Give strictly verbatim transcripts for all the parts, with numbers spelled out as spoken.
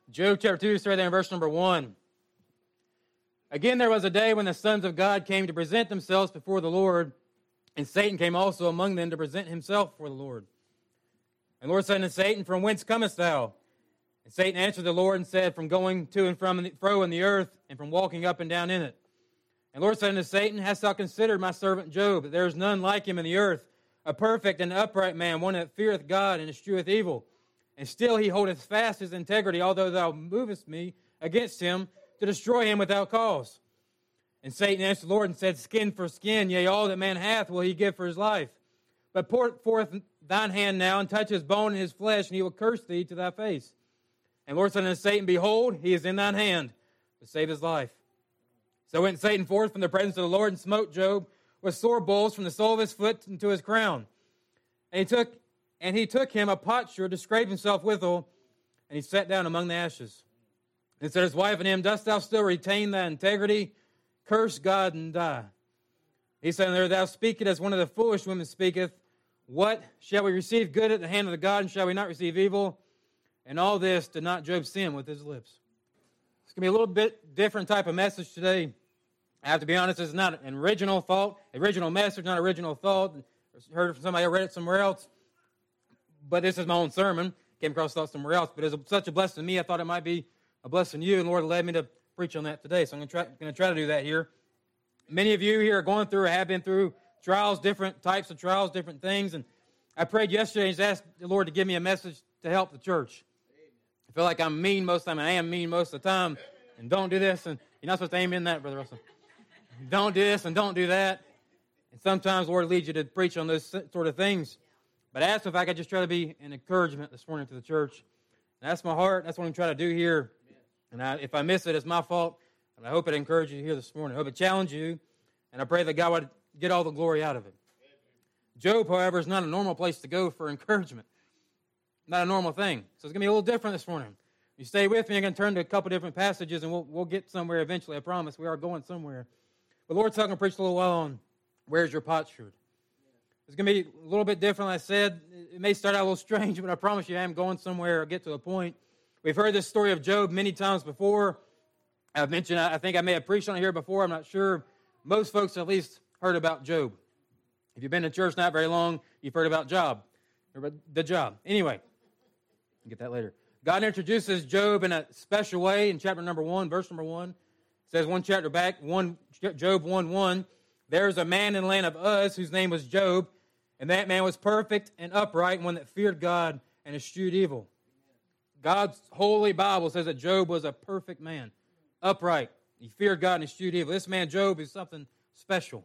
Job chapter two, starting there in verse number one. Again, there was a day when the sons of God came to present themselves before the Lord, and Satan came also among them to present himself before the Lord. And the Lord said unto Satan, From whence comest thou? And Satan answered the Lord and said, From going to and from and fro in the earth, and from walking up and down in it. And the Lord said unto Satan, Hast thou considered my servant Job, that there is none like him in the earth, a perfect and upright man, one that feareth God and escheweth evil? And still he holdeth fast his integrity, although thou movest me against him to destroy him without cause. And Satan answered the Lord and said, Skin for skin, yea, all that man hath will he give for his life. But pour forth thine hand now, and touch his bone and his flesh, and he will curse thee to thy face. And the Lord said unto Satan, Behold, he is in thine hand to save his life. So went Satan forth from the presence of the Lord, and smote Job with sore blows from the sole of his foot unto his crown. And he took and he took him a potsherd to scrape himself withal, and he sat down among the ashes. And said his wife and him, Dost thou still retain thy integrity? Curse God and die. He said unto her, Thou speakest as one of the foolish women speaketh. What? Shall we receive good at the hand of the God, and shall we not receive evil? And all this did not Job sin with his lips. It's going to be a little bit different type of message today. I have to be honest, this is not an original thought, original message, not original thought. I heard it from somebody, I read it somewhere else. But this is my own sermon. Came across thought somewhere else. But it was such a blessing to me, I thought it might be a blessing to you. And the Lord led me to preach on that today. So I'm going to try, going to try to do that here. Many of you here are going through or have been through trials, different types of trials, different things. And I prayed yesterday and just asked the Lord to give me a message to help the church. I feel like I'm mean most of the time. I am mean most of the time. And don't do this. And you're not supposed to aim in that, Brother Russell. Don't do this and don't do that. And sometimes the Lord leads you to preach on those sort of things. But I asked if I could just try to be an encouragement this morning to the church. And that's my heart. That's what I'm trying to do here. And I, if I miss it, it's my fault. And I hope it encourages you here this morning. I hope it challenges you. And I pray that God would get all the glory out of it. Job, however, is not a normal place to go for encouragement. Not a normal thing. So it's going to be a little different this morning. You stay with me, I'm going to turn to a couple different passages, and we'll, we'll get somewhere eventually, I promise. We are going somewhere. But Lord's talking to preach a little while on where's your potsherd. It's going to be a little bit different, like I said. It may start out a little strange, but I promise you I am going somewhere or get to a point. We've heard this story of Job many times before. I've mentioned, I think I may have preached on it here before, I'm not sure. Most folks at least heard about Job. If you've been in church not very long, you've heard about Job, or about the job. Anyway, I'll get that later. God introduces Job in a special way in chapter number one, verse number one. It says one chapter back, one Job one one, There's a man in the land of Uz whose name was Job, and that man was perfect and upright, one that feared God and eschewed evil. God's holy Bible says that Job was a perfect man, upright. He feared God and eschewed evil. This man, Job, is something special.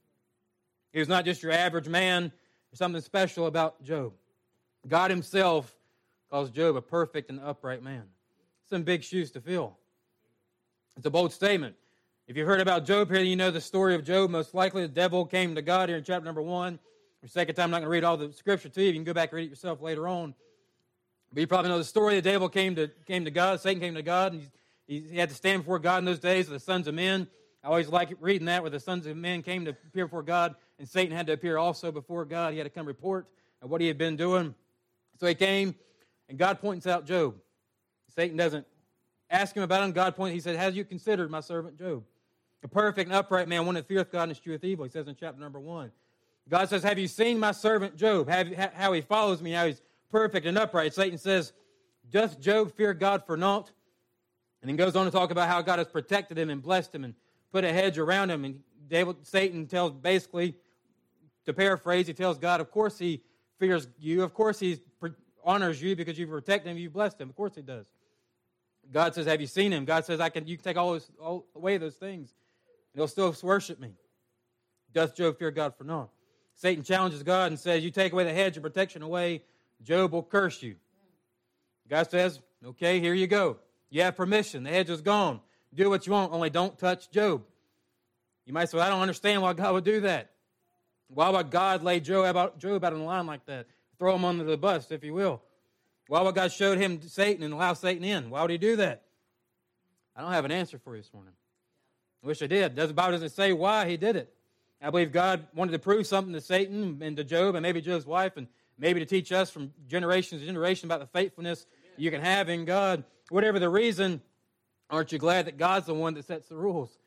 He was not just your average man. There's something special about Job. God himself calls Job a perfect and upright man. Some big shoes to fill. It's a bold statement. If you've heard about Job here, you know the story of Job. Most likely the devil came to God here in chapter number one. For the sake of time, I'm not going to read all the scripture to you. You can go back and read it yourself later on. But you probably know the story. The devil came to came to God. Satan came to God, and he, he had to stand before God in those days with the sons of men. I always like reading that, where the sons of men came to appear before God, and Satan had to appear also before God. He had to come report of what he had been doing. So he came, and God points out Job. Satan doesn't ask him about him. God points, he said, Have you considered my servant Job? A perfect and upright man, one that feareth God and escheweth evil, he says in chapter number one. God says, Have you seen my servant Job? Have, how he follows me, how he's perfect and upright. Satan says, Doth Job fear God for naught? And then goes on to talk about how God has protected him and blessed him and put a hedge around him. And David, Satan tells, basically, to paraphrase, he tells God, of course he fears you. Of course he honors you because you've protected him, you've blessed him. Of course he does. God says, have you seen him? God says, I can. You can take all, those, all away those things, and he'll still worship me. Doth Job fear God for naught? Satan challenges God and says, you take away the hedge of protection away, Job will curse you. God says, okay, here you go. You have permission. The hedge is gone. Do what you want, only don't touch Job. You might say, well, I don't understand why God would do that. Why would God lay Job out, Job out on the line like that? Throw him under the bus, if you will. Why would God show him Satan and allow Satan in? Why would he do that? I don't have an answer for you this morning. I wish I did. The Bible doesn't say why he did it. I believe God wanted to prove something to Satan and to Job and maybe Job's wife and maybe to teach us from generation to generation about the faithfulness you can have in God. whatever the reason, aren't you glad that God's the one that sets the rules?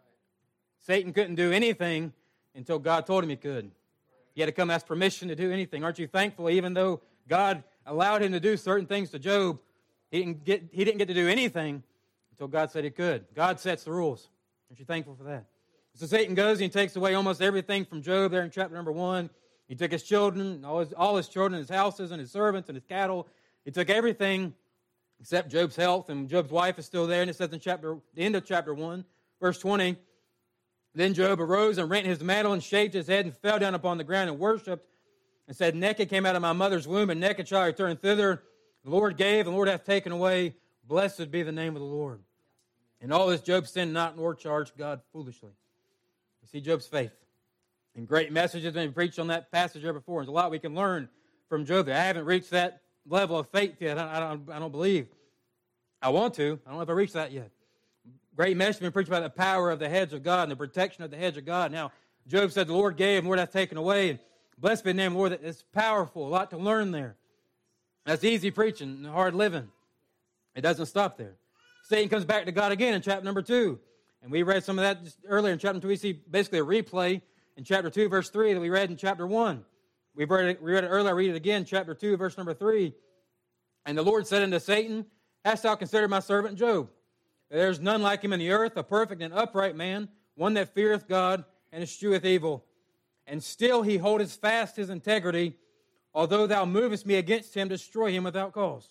Satan couldn't do anything until God told him he could. He had to come ask permission to do anything. Aren't you thankful, even though God allowed him to do certain things to Job, he didn't get, he didn't get to do anything until God said he could. God sets the rules. Aren't you thankful for that? So Satan goes and he takes away almost everything from Job there in chapter number one. He took his children, all his, all his children, his houses and his servants and his cattle. He took everything except Job's health, and Job's wife is still there. And it says in chapter, the end of chapter one, verse twenty, then Job arose and rent his mantle and shaved his head and fell down upon the ground and worshipped and said, naked came out of my mother's womb, and naked shall I return thither. The Lord gave, and the Lord hath taken away. Blessed be the name of the Lord. And all this Job sinned not, nor charged God foolishly. You see Job's faith. And great messages have been preached on that passage there before. There's a lot we can learn from Job. I haven't reached that level of faith yet. I don't, I don't believe. I want to. I don't know if I reached that yet. Great message has been preached about the power of the hedge of God and the protection of the hedge of God. Now, Job said, the Lord gave, and the Lord hath taken away. And blessed be the name of the Lord. It's powerful. A lot to learn there. That's easy preaching and hard living. It doesn't stop there. Satan comes back to God again in chapter number two. And we read some of that just earlier in chapter two. We see basically a replay in chapter two, verse three, that we read in chapter one. We've read it, we read it earlier. I read it again, chapter two, verse number three. And the Lord said unto Satan, hast thou considered my servant Job? There is none like him in the earth, a perfect and upright man, one that feareth God and escheweth evil. And still he holdeth fast his integrity, although thou movest me against him, destroy him without cause.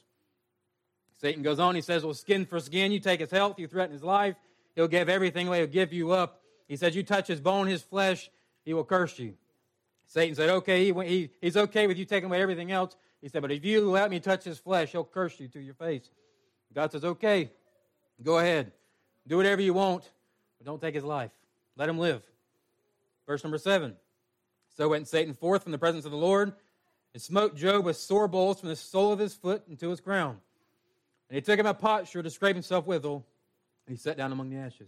Satan goes on, he says, well, skin for skin, you take his health, you threaten his life, he'll give everything away, he'll give you up. He says, you touch his bone, his flesh, he will curse you. Satan said, okay, he, he, he's okay with you taking away everything else. He said, but if you let me touch his flesh, he'll curse you to your face. God says, okay, go ahead. Do whatever you want, but don't take his life. Let him live. Verse number seven. So went Satan forth from the presence of the Lord and smote Job with sore boils from the sole of his foot unto his crown. And he took him a potsherd to scrape himself withal, and he sat down among the ashes.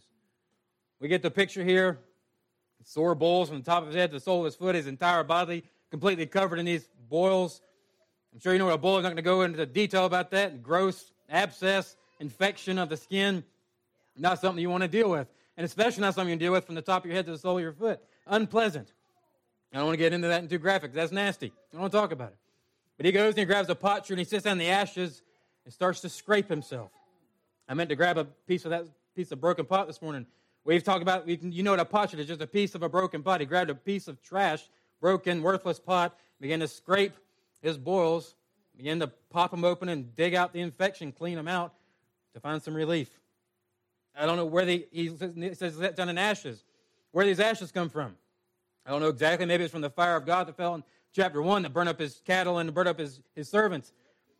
We get the picture here. Sore boils from the top of his head to the sole of his foot, his entire body completely covered in these boils. I'm sure you know what a boil is. I'm not going to go into detail about that. Gross abscess, infection of the skin, not something you want to deal with. And especially not something you can deal with from the top of your head to the sole of your foot. Unpleasant. I don't want to get into that in too graphic. That's nasty. I don't want to talk about it. But he goes and he grabs a potsherd and he sits down in the ashes and starts to scrape himself. I meant to grab a piece of that piece of broken pot this morning. We've talked about, you know what a potsherd is, just a piece of a broken pot. He grabbed a piece of trash, broken, worthless pot, began to scrape his boils, began to pop them open and dig out the infection, clean them out to find some relief. I don't know where the, he says it's down in ashes. Where these ashes come from? I don't know exactly. Maybe it's from the fire of God that fell in chapter one that burned up his cattle and burned up his, his servants.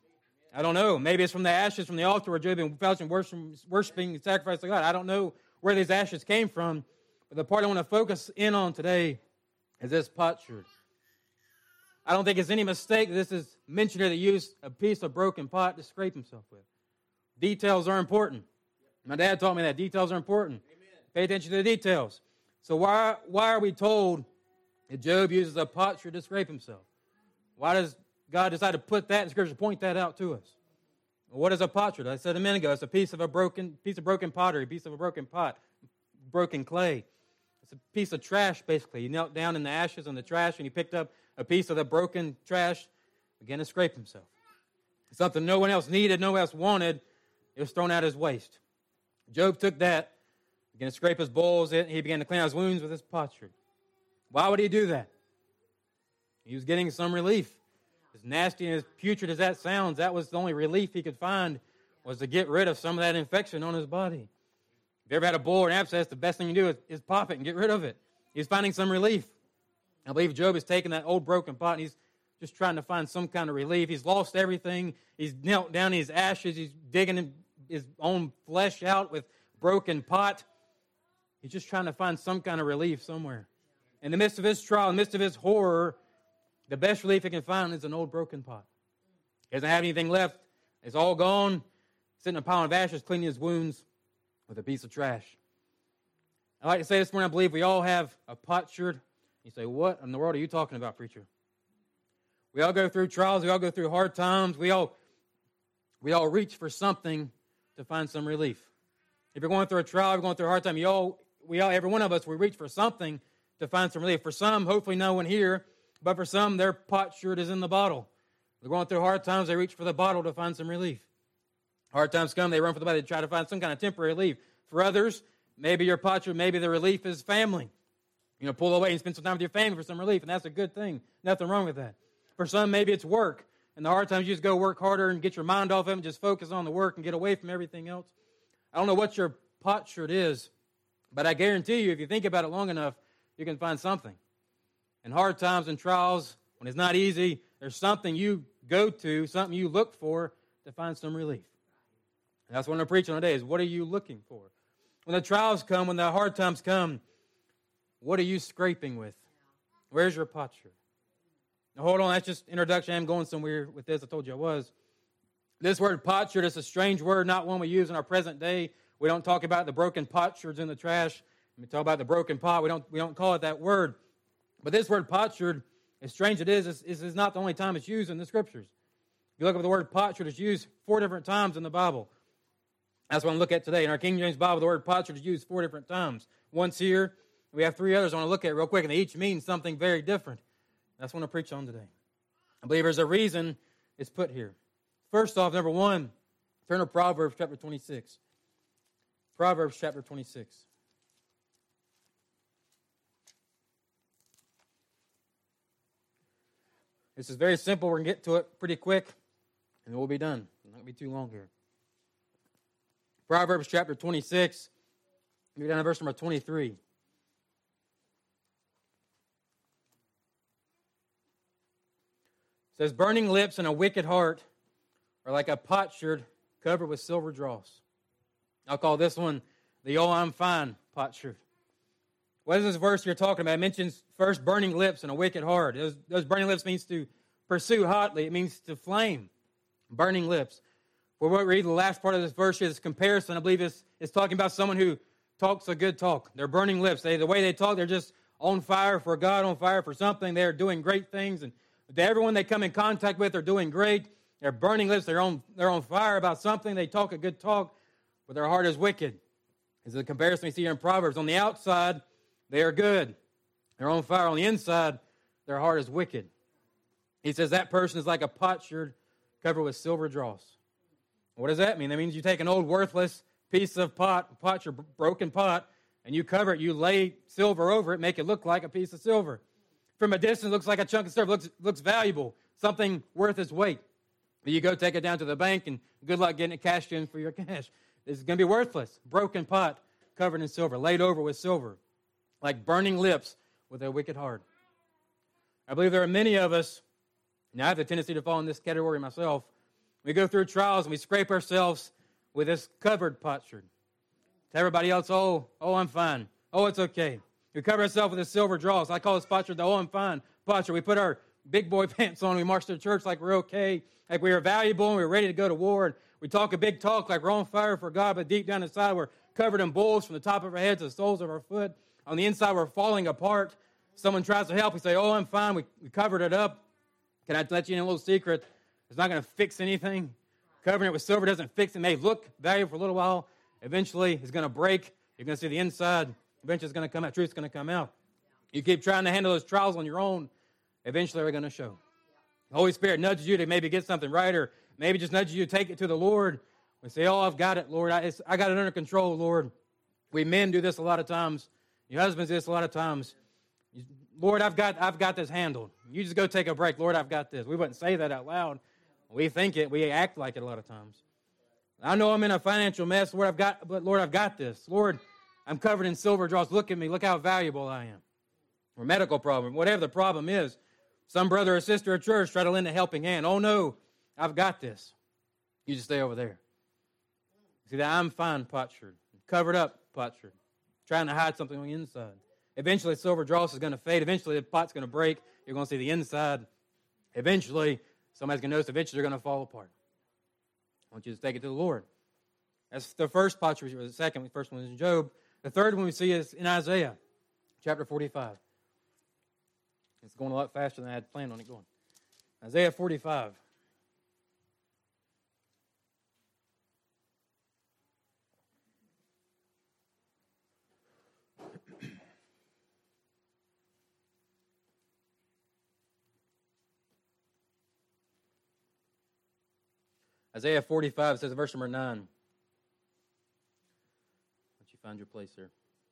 I don't know. Maybe it's from the ashes from the altar where Job and fellowship worshiping and sacrifice to God. I don't know where these ashes came from. But the part I want to focus in on today is this potsherd. I don't think it's any mistake that this is mentioned here that used a piece of broken pot to scrape himself with. Details are important. My dad taught me that. Details are important. Amen. Pay attention to the details. So why, why are we told that Job uses a potsherd to scrape himself? Why does God decide to put that in Scripture, point that out to us? Well, what is a potsherd? I said a minute ago, it's a piece of a broken piece of broken pottery, a piece of a broken pot, broken clay. It's a piece of trash, basically. He knelt down in the ashes and the trash, and he picked up a piece of the broken trash, began to scrape himself. Something no one else needed, no one else wanted. It was thrown out his waist. Job took that, began to scrape his boils, he began to clean out his wounds with his potsherd. Why would he do that? He was getting some relief. As nasty and as putrid as that sounds, that was the only relief he could find, was to get rid of some of that infection on his body. If you ever had a boil or an abscess, the best thing you do is, is pop it and get rid of it. He's finding some relief. I believe Job is taking that old broken pot and he's just trying to find some kind of relief. He's lost everything. He's knelt down in his ashes. He's digging his own flesh out with broken pot. He's just trying to find some kind of relief somewhere. In the midst of his trial, in the midst of his horror, the best relief he can find is an old broken pot. He doesn't have anything left. It's all gone. Sitting in a pile of ashes, cleaning his wounds with a piece of trash. I'd like to say this morning, I believe we all have a potsherd. You say, what in the world are you talking about, preacher? We all go through trials. We all go through hard times. We all, we all reach for something to find some relief. If you're going through a trial, you're going through a hard time, you all, we all, every one of us, we reach for something to find some relief. For some, hopefully no one here, but for some, their potsherd is in the bottle. They're going through hard times, they reach for the bottle to find some relief. Hard times come, they run for the bottle, they try to find some kind of temporary relief. For others, maybe your potsherd, maybe the relief is family. You know, pull away and spend some time with your family for some relief, and that's a good thing. Nothing wrong with that. For some, maybe it's work. And the hard times, you just go work harder and get your mind off of it and just focus on the work and get away from everything else. I don't know what your potsherd is, but I guarantee you, if you think about it long enough, you can find something. In hard times and trials, when it's not easy, there's something you go to, something you look for to find some relief. And that's what I'm preaching today is, what are you looking for? When the trials come, when the hard times come, what are you scraping with? Where's your potsherd? Now, hold on, that's just introduction. I'm going somewhere with this. I told you I was. This word potsherd is a strange word, not one we use in our present day. We don't talk about the broken potsherds in the trash. We talk about the broken pot. We don't, we don't call it that word. But this word potsherd, as strange it is, is, is not the only time it's used in the Scriptures. If you look up the word potsherd, it's used four different times in the Bible. That's what I'm looking at today. In our King James Bible, the word potsherd is used four different times. Once here, we have three others I want to look at real quick, and they each mean something very different. That's what I want to preach on today. I believe there's a reason it's put here. First off, number one, turn to Proverbs chapter twenty-six. Proverbs chapter twenty-six. This is very simple. We're going to get to it pretty quick, and we'll be done. It's not going to be too long here. Proverbs chapter twenty-six. We're down to verse number twenty-three. It says, burning lips and a wicked heart are like a potsherd covered with silver dross. I'll call this one the oh, I'm fine potsherd. What is this verse you're talking about? It mentions first burning lips and a wicked heart. Those, those burning lips means to pursue hotly. It means to flame. Burning lips. We won't read the last part of this verse here, this comparison. I believe it's, it's talking about someone who talks a good talk. They're burning lips. They, the way they talk, they're just on fire for God, on fire for something. They're doing great things, and everyone they come in contact with are doing great. They're burning lips. They're on, they're on fire about something. They talk a good talk, but their heart is wicked. This is a comparison we see here in Proverbs. On the outside, they are good. They're on fire. On the inside, their heart is wicked. He says that person is like a potsherd covered with silver dross. What does that mean? That means you take an old worthless piece of pot, potsherd, broken pot, and you cover it. You lay silver over it, make it look like a piece of silver. From a distance, it looks like a chunk of silver. Looks looks valuable, something worth its weight. But you go take it down to the bank, and good luck getting it cashed in for your cash. It's going to be worthless. Broken pot covered in silver, laid over with silver, like burning lips with a wicked heart. I believe there are many of us, and I have the tendency to fall in this category myself. We go through trials and we scrape ourselves with this covered potsherd. To everybody else, oh, oh, I'm fine. Oh, it's okay. We cover ourselves with a silver dross. I call this potsherd the oh, I'm fine potsherd. We put our big boy pants on. We march to church like we're okay, like we are valuable and we're ready to go to war. And we talk a big talk like we're on fire for God, but deep down inside we're covered in bulls from the top of our head to the soles of our foot. On the inside we're falling apart. Someone tries to help. We say, oh, I'm fine. We, we covered it up. Can I let you in a little secret? It's not going to fix anything. Covering it with silver doesn't fix it. It may look valuable for a little while. Eventually it's going to break. You're going to see the inside. Eventually it's going to come out. Truth's going to come out. You keep trying to handle those trials on your own. Eventually they're going to show. The Holy Spirit nudges you to maybe get something right, or maybe just nudges you to take it to the Lord and say, oh, I've got it, Lord. I, it's, I got it under control, Lord. We men do this a lot of times. Your husbands do this a lot of times. Lord, I've got I've got this handled. You just go take a break. Lord, I've got this. We wouldn't say that out loud. We think it. We act like it a lot of times. I know I'm in a financial mess, Lord, I've got, but Lord, I've got this. Lord, I'm covered in silver dross. Look at me. Look how valuable I am. Or medical problem, whatever the problem is. Some brother or sister at church try to lend a helping hand. Oh, no, I've got this. You just stay over there. See, that I'm fine potsherd. Covered up potsherd. Trying to hide something on the inside. Eventually, silver dross is going to fade. Eventually, the pot's going to break. You're going to see the inside. Eventually, somebody's going to notice. Eventually, they're going to fall apart. I want you to take it to the Lord. That's the first potsherd. The second, the first one is in Job. The third one we see is in Isaiah, chapter forty-five. It's going a lot faster than I had planned on it going. Isaiah forty-five. Isaiah forty-five, it says verse number nine. Once you find your place there.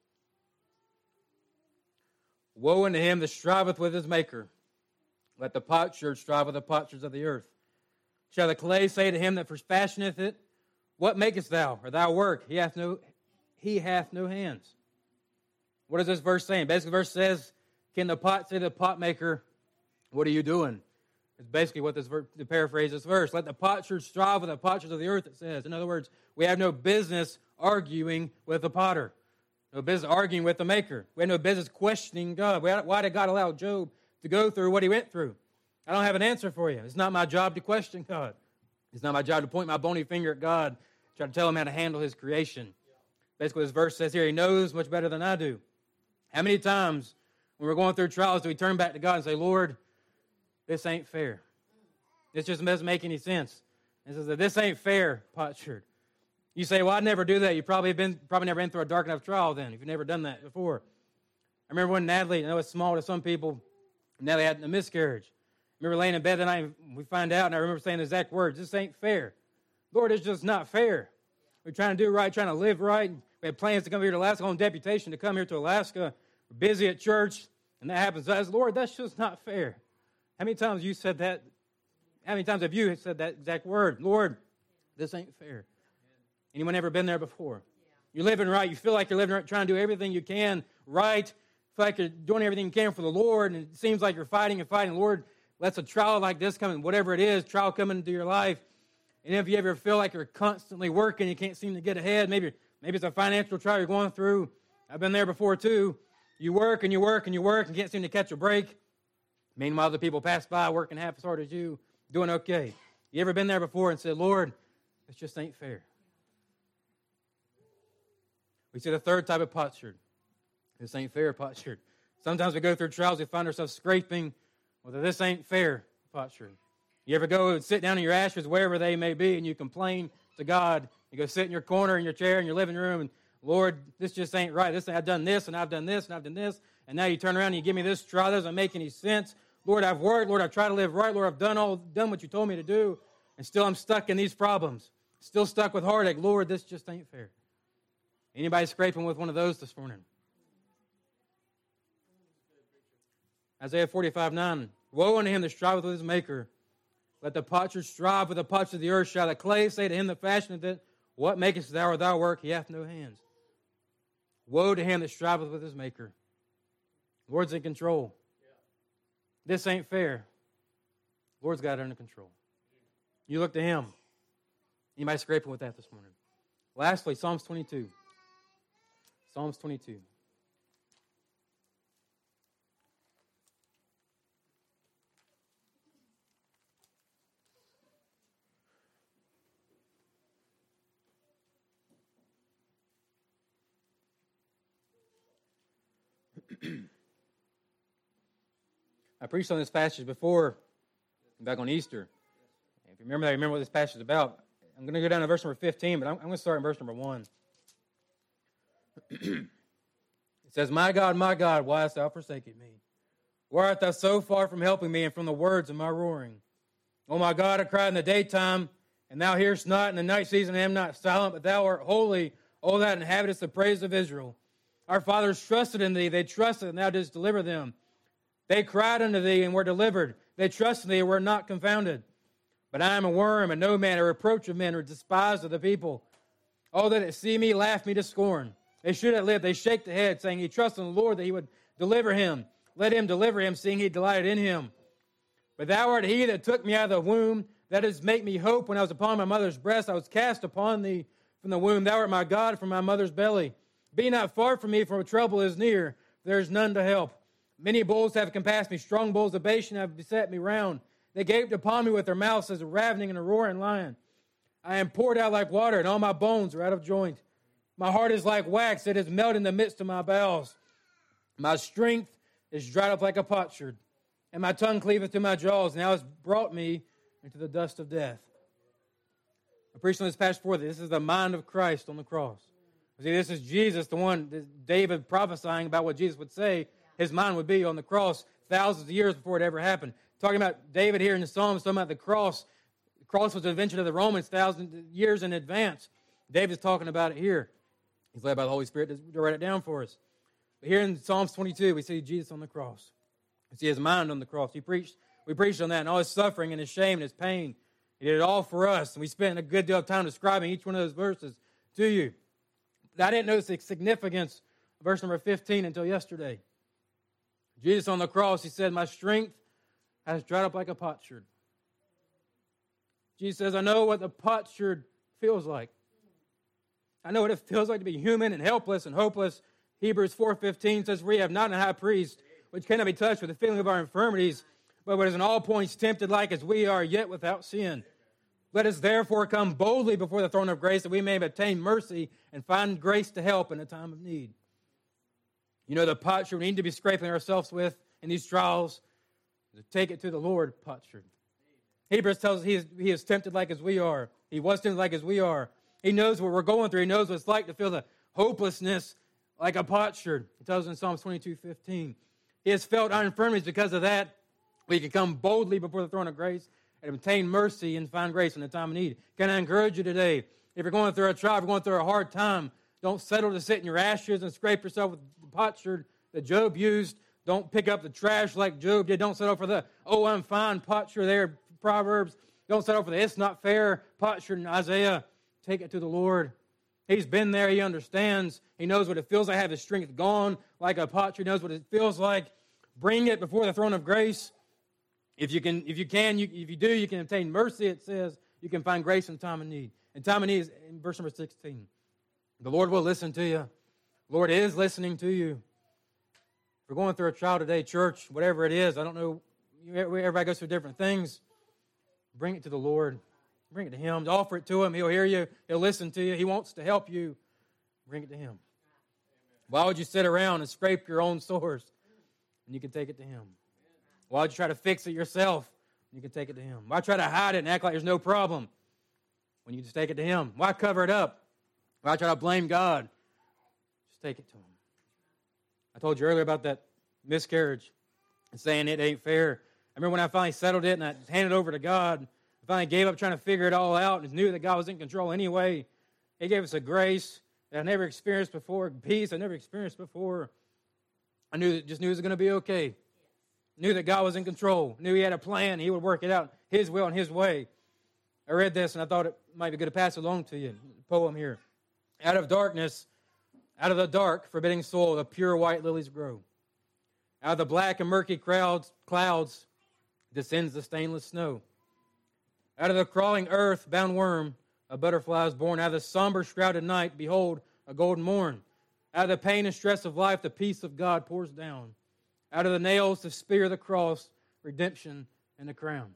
Woe unto him that striveth with his maker. Let the potsherd strive with the potsherds of the earth. Shall the clay say to him that fashioneth it, What makest thou? Or thy work? He hath no, he hath no hands. What is this verse saying? Basically, the verse says, can the pot say to the pot maker, what are you doing? It's basically what this verse, to paraphrase this verse. Let the potsherd strive with the potsherds of the earth, it says. In other words, we have no business arguing with the potter. No business arguing with the maker. We have no business questioning God. Why did God allow Job to go through what he went through? I don't have an answer for you. It's not my job to question God. It's not my job to point my bony finger at God, try to tell him how to handle his creation. Basically, this verse says here, he knows much better than I do. How many times when we're going through trials do we turn back to God and say, Lord, this ain't fair. This just doesn't make any sense. It says that this ain't fair, potsherd. You say, well, I'd never do that. You've probably been probably never been through a dark enough trial then, if you've never done that before. I remember when Natalie, I know it's small to some people, Natalie had a miscarriage. I remember laying in bed that night, we find out, and I remember saying the exact words, this ain't fair. Lord, it's just not fair. We're trying to do right, trying to live right. We had plans to come here to Alaska, on deputation to come here to Alaska. We're busy at church, and that happens. I said, Lord, that's just not fair. How many times have you said that? How many times have you said that exact word? Lord, this ain't fair. Anyone ever been there before? You're living right. You feel like you're living right, trying to do everything you can right. You feel like you're doing everything you can for the Lord, and it seems like you're fighting and fighting. Lord, lets a trial like this come in, whatever it is, trial coming into your life. And if you ever feel like you're constantly working, you can't seem to get ahead, maybe, maybe it's a financial trial you're going through. I've been there before too. You work and you work and you work and can't seem to catch a break. Meanwhile, the people pass by working half as hard as you, doing okay. You ever been there before and said, Lord, this just ain't fair? We see the third type of potsherd. This ain't fair potsherd. Sometimes we go through trials, we find ourselves scraping, whether this ain't fair potsherd. You ever go and sit down in your ashes, wherever they may be, and you complain to God. You go sit in your corner in your chair in your living room, and Lord, this just ain't right. This I've done this, and I've done this, and I've done this, and now you turn around and you give me this trial. That doesn't make any sense. Lord, I've worked. Lord, I've tried to live right. Lord, I've done all done what you told me to do, and still I'm stuck in these problems. Still stuck with heartache. Lord, this just ain't fair. Anybody scraping with one of those this morning? Isaiah forty-five nine. Woe unto him that striveth with his maker. Let the potsherd strive with the potsherd of the earth. Shall the clay say to him that fashioneth it, What makest thou or thy work? He hath no hands. Woe to him that striveth with his maker. Lord's in control. This ain't fair. Lord's got it under control. You look to him. Anybody scraping with that this morning? Lastly, Psalms twenty-two. Psalms twenty-two. I preached on this passage before, back on Easter. If you remember that, you remember what this passage is about. I'm going to go down to verse number fifteen, but I'm, I'm going to start in verse number one. It says, My God, my God, why hast thou forsaken me? Why art thou so far from helping me and from the words of my roaring? O my God, I cried in the daytime, and thou hearest not. In the night season I am not silent, but thou art holy, O that inhabitest the praise of Israel. Our fathers trusted in thee. They trusted, and thou didst deliver them. They cried unto thee, and were delivered. They trusted in thee, and were not confounded. But I am a worm, and no man, a reproach of men, or despised of the people. All that see me laugh me to scorn. They should have lived. They shake the head, saying, He trusted in the Lord that he would deliver him. Let him deliver him, seeing he delighted in him. But thou art he that took me out of the womb. That is, make me hope when I was upon my mother's breast. I was cast upon thee from the womb. Thou art my God from my mother's belly. Be not far from me, for trouble is near. There is none to help. Many bulls have compassed me. Strong bulls of Bashan have beset me round. They gaped upon me with their mouths as a ravening and a roaring lion. I am poured out like water, and all my bones are out of joint. My heart is like wax. It is melted in the midst of my bowels. My strength is dried up like a potsherd, and my tongue cleaveth to my jaws. Now has brought me into the dust of death. I preached on this passage before. This is the mind of Christ on the cross. See, this is Jesus, the one, David prophesying about what Jesus would say his mind would be on the cross thousands of years before it ever happened. Talking about David here in the Psalms, talking about the cross. cross was an invention of the Romans thousands of years in advance. David's talking about it here. He's led by the Holy Spirit to, to write it down for us. But here in Psalms twenty-two, we see Jesus on the cross. We see his mind on the cross. He preached, we preached on that and all his suffering and his shame and his pain. He did it all for us. And we spent a good deal of time describing each one of those verses to you. But I didn't notice the significance of verse number fifteen until yesterday. Jesus on the cross, he said, my strength has dried up like a potsherd. Jesus says, I know what the potsherd feels like. I know what it feels like to be human and helpless and hopeless. Hebrews four fifteen says, we have not a high priest which cannot be touched with the feeling of our infirmities, but what is in all points tempted like as we are, yet without sin. Let us therefore come boldly before the throne of grace that we may obtain mercy and find grace to help in a time of need. You know, the potsherd we need to be scraping ourselves with in these trials, to take it to the Lord, potsherd. Hebrews tells us he is, he is tempted like as we are. He was tempted like as we are. He knows what we're going through. He knows what it's like to feel the hopelessness like a potsherd. He tells us in Psalms twenty-two fifteen. He has felt our infirmities. Because of that, we can come boldly before the throne of grace and obtain mercy and find grace in the time of need. Can I encourage you today, if you're going through a trial, if you're going through a hard time, don't settle to sit in your ashes and scrape yourself with the potsherd that Job used. Don't pick up the trash like Job did. Don't settle for the, oh, I'm fine potsherd there, Proverbs. Don't settle for the, it's not fair potsherd in Isaiah. Take it to the Lord. He's been there. He understands. He knows what it feels like to have his strength gone like a potsherd. He knows what it feels like. Bring it before the throne of grace. If you can, if you can, you, if you do, you can obtain mercy, it says. You can find grace in time of need. And time of need is in verse number sixteen. The Lord will listen to you. The Lord is listening to you. If we're going through a trial today, church, whatever it is, I don't know, everybody goes through different things. Bring it to the Lord. Bring it to Him. Offer it to Him. He'll hear you. He'll listen to you. He wants to help you. Bring it to Him. Why would you sit around and scrape your own sores when you can take it to Him? Why would you try to fix it yourself when you can take it to Him? Why try to hide it and act like there's no problem when you can just take it to Him? Why cover it up? Why try to blame God? Just take it to Him. I told you earlier about that miscarriage and saying it ain't fair. I remember when I finally settled it and I handed it over to God. I finally gave up trying to figure it all out and knew that God was in control anyway. He gave us a grace that I never experienced before, peace I never experienced before. I knew that, just knew it was going to be okay. Knew that God was in control. Knew He had a plan. He would work it out His will and His way. I read this and I thought it might be good to pass it along to you. A poem here. Out of darkness, out of the dark, forbidding soil, the pure white lilies grow. Out of the black and murky crowds, clouds descends the stainless snow. Out of the crawling earth, bound worm, a butterfly is born. Out of the somber shrouded night, behold, a golden morn. Out of the pain and stress of life, the peace of God pours down. Out of the nails, the spear, the cross, redemption, and the crown.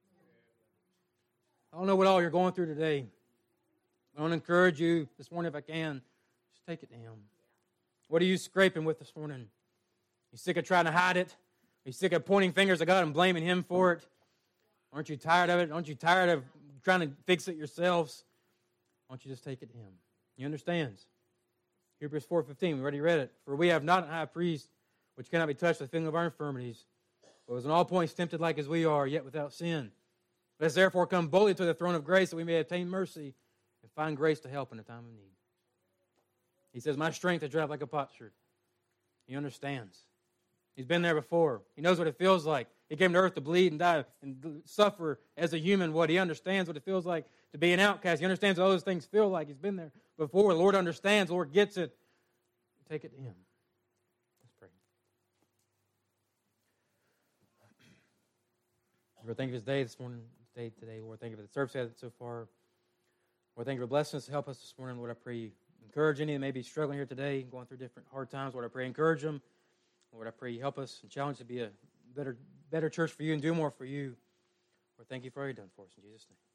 I don't know what all you're going through today. I want to encourage you this morning, if I can, just take it to Him. What are you scraping with this morning? You sick of trying to hide it? Are you sick of pointing fingers at God and blaming Him for it? Aren't you tired of it? Aren't you tired of trying to fix it yourselves? Why don't you just take it to Him? He understands. Hebrews four fifteen, we already read it. For we have not a high priest which cannot be touched with the feeling of our infirmities, but was in all points tempted like as we are, yet without sin. Let us therefore come boldly to the throne of grace that we may obtain mercy and find grace to help in a time of need. He says, my strength is dried like a potsherd. He understands. He's been there before. He knows what it feels like. He came to earth to bleed and die and suffer as a human. What he understands what it feels like to be an outcast. He understands what all those things feel like. He's been there before. The Lord understands. The Lord gets it. Take it to Him. Let's pray. Lord, thank you for this day this morning, day today. Lord, thank you for the service we had so far. Lord, thank you for blessing us to help us this morning. Lord, I pray you encourage any that may be struggling here today, going through different hard times. Lord, I pray encourage them. Lord, I pray you help us and challenge to be a better, better church for you and do more for you. Lord, thank you for all you've done for us. In Jesus' name.